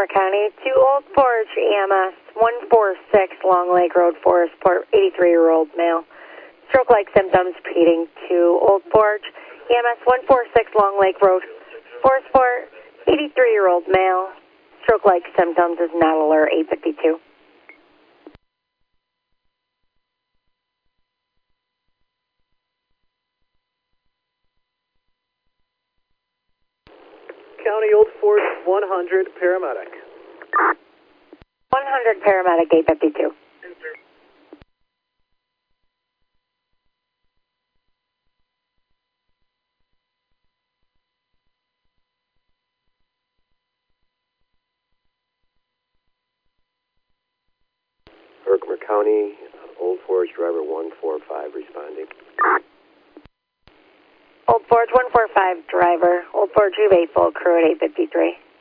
Herkimer County to Old Forge EMS 146 Long Lake Road, Forestport, 83-year-old male. Stroke-like symptoms repeating to Old Forge EMS 146 Long Lake Road, Forestport, 83-year-old male. Stroke-like symptoms is not alert 852. County Old Forge 100 paramedic. 100 paramedic 852. Herkimer County, Old Forge driver 145 responding. Old Forge 145 driver, Old Forge Evate full crew at 853.